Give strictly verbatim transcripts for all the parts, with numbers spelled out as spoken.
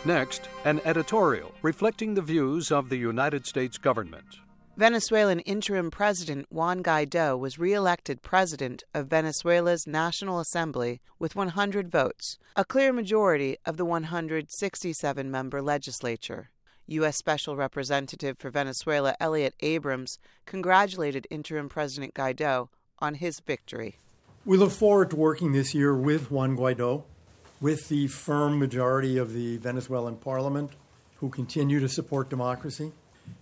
Next, an editorial reflecting the views of the United States government. Venezuelan interim president Juan Guaidó was re-elected president of Venezuela's National Assembly with one hundred votes, a clear majority of the one hundred sixty-seven member legislature. U S. Special Representative for Venezuela Elliott Abrams congratulated interim President Guaidó on his victory. We look forward to working this year with Juan Guaidó, with the firm majority of the Venezuelan parliament who continue to support democracy,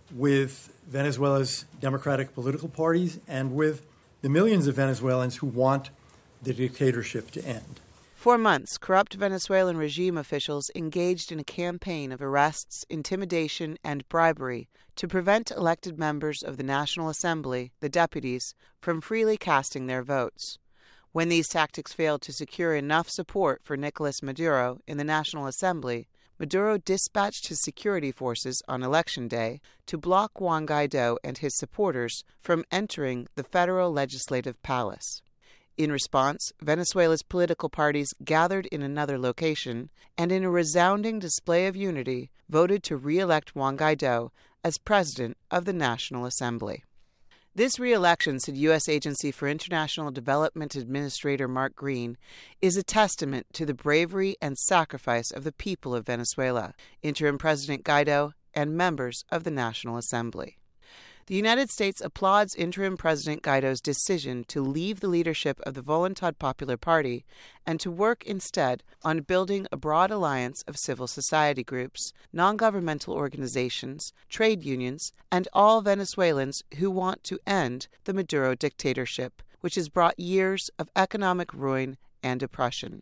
with Venezuela's democratic political parties, and with the millions of Venezuelans who want the dictatorship to end. For months, corrupt Venezuelan regime officials engaged in a campaign of arrests, intimidation, and bribery to prevent elected members of the National Assembly, the deputies, from freely casting their votes. When these tactics failed to secure enough support for Nicolas Maduro in the National Assembly, Maduro dispatched his security forces on Election Day to block Juan Guaidó and his supporters from entering the federal legislative palace. In response, Venezuela's political parties gathered in another location and, in a resounding display of unity, voted to re-elect Juan Guaidó as president of the National Assembly. This re-election, said U S. Agency for International Development Administrator Mark Green, is a testament to the bravery and sacrifice of the people of Venezuela, interim President Guaidó, and members of the National Assembly. The United States applauds interim President Guaidó's decision to leave the leadership of the Voluntad Popular Party and to work instead on building a broad alliance of civil society groups, non-governmental organizations, trade unions, and all Venezuelans who want to end the Maduro dictatorship, which has brought years of economic ruin and oppression.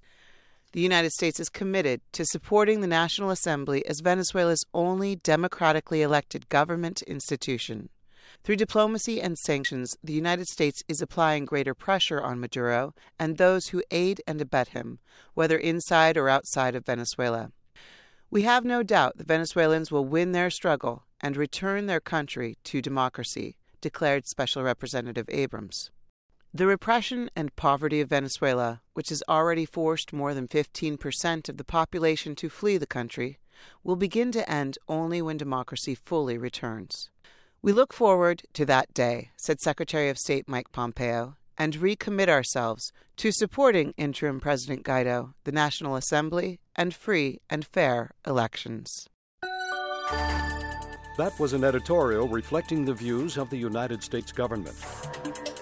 The United States is committed to supporting the National Assembly as Venezuela's only democratically elected government institution. Through diplomacy and sanctions, the United States is applying greater pressure on Maduro and those who aid and abet him, whether inside or outside of Venezuela. We have no doubt that Venezuelans will win their struggle and return their country to democracy, declared Special Representative Abrams. The repression and poverty of Venezuela, which has already forced more than fifteen percent of the population to flee the country, will begin to end only when democracy fully returns. We look forward to that day, said Secretary of State Mike Pompeo, and recommit ourselves to supporting interim President Guaidó, the National Assembly, and free and fair elections. That was an editorial reflecting the views of the United States government.